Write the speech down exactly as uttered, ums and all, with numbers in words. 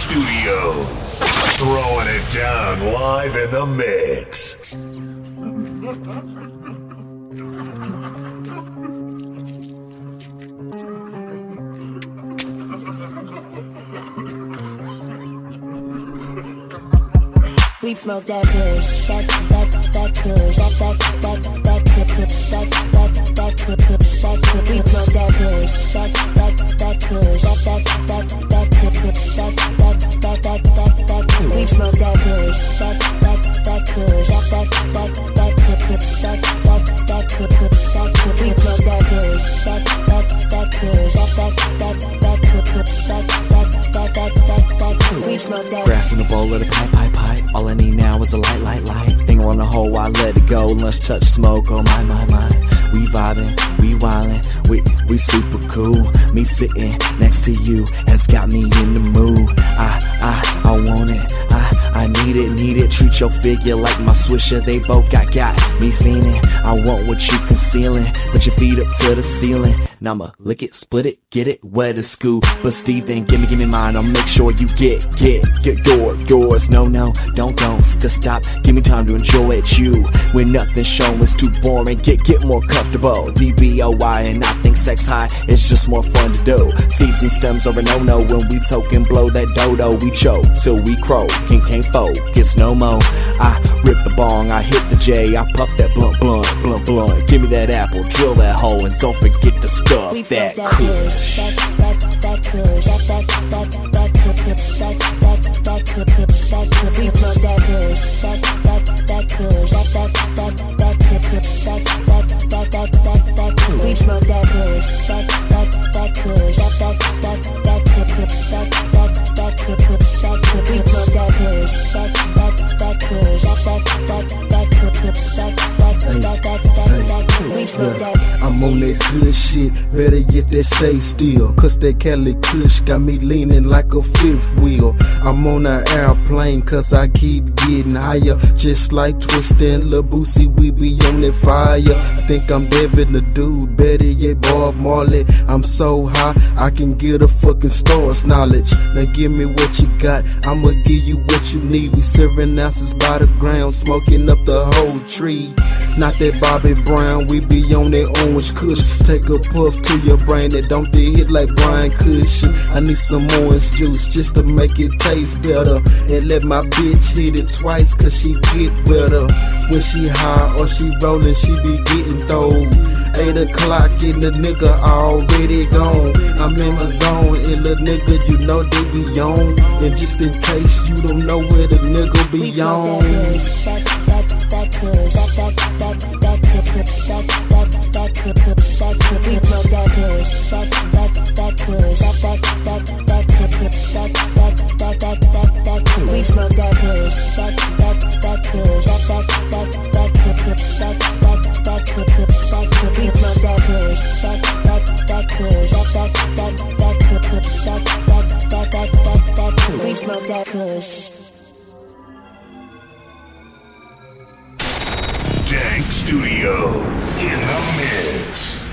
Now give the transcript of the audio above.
Studios, throwing it down live in the mix. We smoke that kush, that that that kush, that that that that kush, that that that kush, that kush. We smoke that kush, that that that kush, that that that that kush, that that that that that that kush. We smoke that kush, that that that kush, that that that that kush, that that that kush, that kush. We smoke that kush, that that that kush, that that that that kush, that that that that that that kush. We smoke that. Grass in the bowl of the pipe, pipe, pipe. All I need now is a light, light, light. Finger on the hole, I let it go. Let's touch smoke, oh my, my, my. We vibing, we wildin', we, we super cool. Me sitting next to you has got me in the mood. I, I, I want it, I, I need it, need it. Treat your figure like my swisher. They both got, got me fiending. I want what you concealing. Put your feet up to the ceiling. Now I'ma lick it, split it, get it, wet as school. But Steve, then gimme, gimme mine. I'll make sure you get, get, get your, yours. No, no, don't, don't, just stop. Give me time to enjoy it. You, when nothing's shown is too boring. Get, get more comfortable. D B O Y, and I think sex high is just more fun to do. Seeds and stems are a no-no. When we token blow that dodo, we choke till we croak and can't focus no more. I rip the bong, I hit the J, I puff that blunt, blunt, blunt, blunt. Give me that apple, drill that hole, and don't forget to stuff that kush. That that that kush, that that that that kush, that that that kush, that kush. We smoke that kush, that that that kush, that that that that kush, that that that that that that kush. We smoke that kush, that that that kush, that that that that kush, that that that kush, that kush. We smoke that kush, that that that kush, that that that that kush, that that that that that kush. We smoke that. I'm on that good shit, better yet that stay still. Cause that Cali Kush got me leaning like a fifth wheel. I'm on an airplane cause I keep getting higher. Just like Twista and Lil Boosie, we be on that fire. I think I'm Devin the dude, better yet Bob Marley. I'm so high, I can get a fucking star's knowledge. Now give me what you got, I'ma give you what you need. We serving ounces by the ground, smoking up the whole tree. Not that Bobby Brown, we be on that orange kush. Take a puff to your brain that don't they hit like Brian Kush. I need some orange juice just to make it taste better. And let my bitch hit it twice cause she get better. When she high or she rollin', she be getting throwed. Eight o'clock and the nigga already gone. I'm in my zone and the nigga you know they be on. And just in case you don't know where the nigga be on. That that kush, that that that that kush, that that that kush, that kush. We smoke that kush, that that that kush, that that that that kush, that that that that that that kush. We smoke that kush, that that that kush, that that that that kush, that that that kush, that kush. We smoke that kush, that that that kush, that that that that kush, that that that that that that kush. We smoke that kush. Dank Studios in the mix.